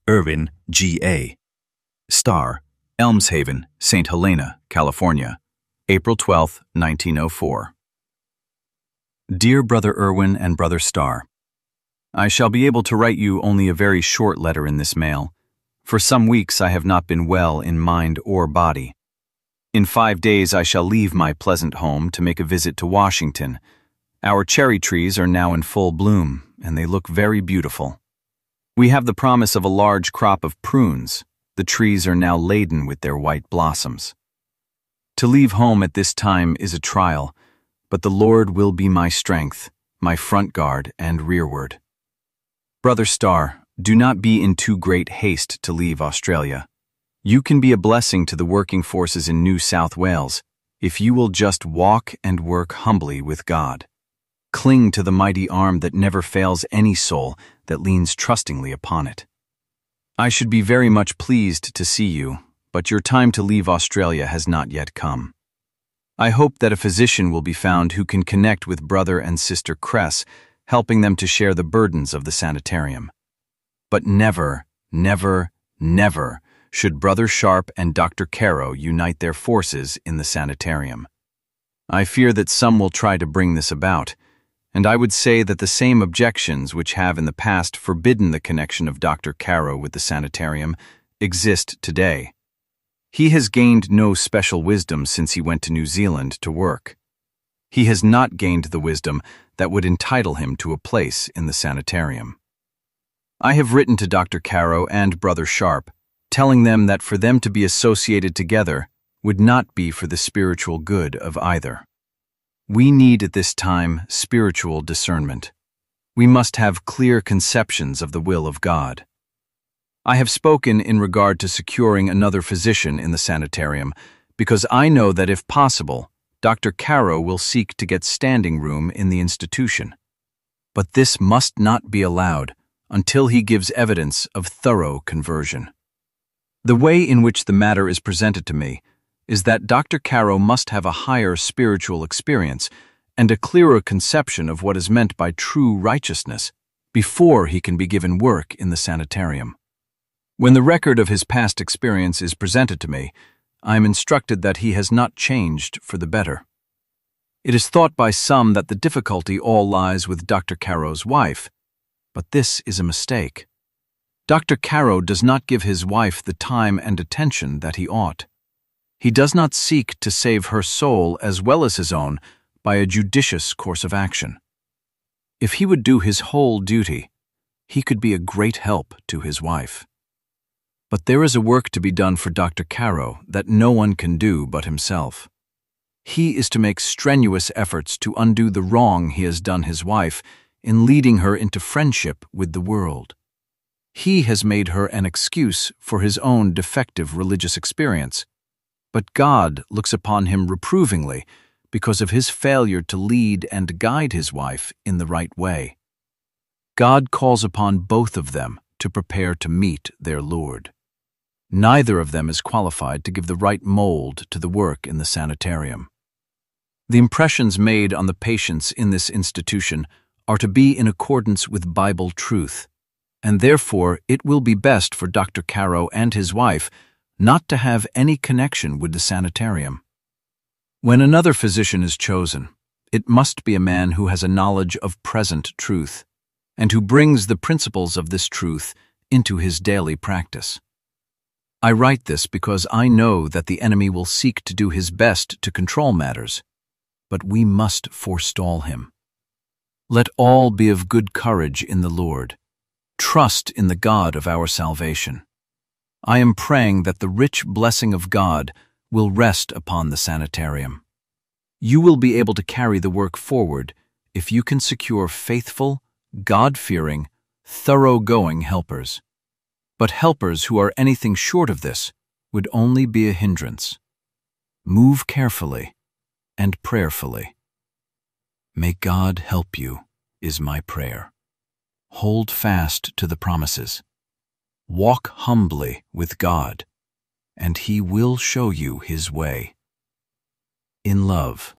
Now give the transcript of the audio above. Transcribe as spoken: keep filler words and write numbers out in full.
Irwin, G A Star, Elmshaven, Saint Helena, California, April twelfth, nineteen oh four. Dear Brother Irwin and Brother Star, I shall be able to write you only a very short letter in this mail. For some weeks I have not been well in mind or body. In five days I shall leave my pleasant home to make a visit to Washington. Our cherry trees are now in full bloom, and they look very beautiful. We have the promise of a large crop of prunes. The trees are now laden with their white blossoms. To leave home at this time is a trial, but the Lord will be my strength, my front guard and rearward. Brother Star, do not be in too great haste to leave Australia. You can be a blessing to the working forces in New South Wales if you will just walk and work humbly with God. Cling to the mighty arm that never fails any soul that leans trustingly upon it. I should be very much pleased to see you, but your time to leave Australia has not yet come. I hope that a physician will be found who can connect with Brother and Sister Cress, helping them to share the burdens of the sanitarium. But never, never, never should Brother Sharp and Doctor Caro unite their forces in the sanitarium. I fear that some will try to bring this about, and I would say that the same objections which have in the past forbidden the connection of Doctor Caro with the sanitarium exist today. He has gained no special wisdom since he went to New Zealand to work. He has not gained the wisdom that would entitle him to a place in the sanitarium. I have written to Doctor Caro and Brother Sharp, telling them that for them to be associated together would not be for the spiritual good of either. We need at this time spiritual discernment. We must have clear conceptions of the will of God. I have spoken in regard to securing another physician in the sanitarium because I know that if possible, Doctor Caro will seek to get standing room in the institution. But this must not be allowed until he gives evidence of thorough conversion. The way in which the matter is presented to me is that Doctor Caro must have a higher spiritual experience and a clearer conception of what is meant by true righteousness before he can be given work in the sanitarium. When the record of his past experience is presented to me, I am instructed that he has not changed for the better. It is thought by some that the difficulty all lies with Doctor Caro's wife, but this is a mistake. Doctor Caro does not give his wife the time and attention that he ought. He does not seek to save her soul as well as his own by a judicious course of action. If he would do his whole duty, he could be a great help to his wife. But there is a work to be done for Doctor Caro that no one can do but himself. He is to make strenuous efforts to undo the wrong he has done his wife in leading her into friendship with the world. He has made her an excuse for his own defective religious experience, but God looks upon him reprovingly because of his failure to lead and guide his wife in the right way. God calls upon both of them to prepare to meet their Lord. Neither of them is qualified to give the right mold to the work in the sanitarium. The impressions made on the patients in this institution are to be in accordance with Bible truth, and therefore it will be best for Doctor Caro and his wife not to have any connection with the sanitarium. When another physician is chosen, it must be a man who has a knowledge of present truth, and who brings the principles of this truth into his daily practice. I write this because I know that the enemy will seek to do his best to control matters, but we must forestall him. Let all be of good courage in the Lord. Trust in the God of our salvation. I am praying that the rich blessing of God will rest upon the sanitarium. You will be able to carry the work forward if you can secure faithful, God-fearing, thoroughgoing helpers. But helpers who are anything short of this would only be a hindrance. Move carefully and prayerfully. May God help you, is my prayer. Hold fast to the promises. Walk humbly with God, and He will show you His way. In love,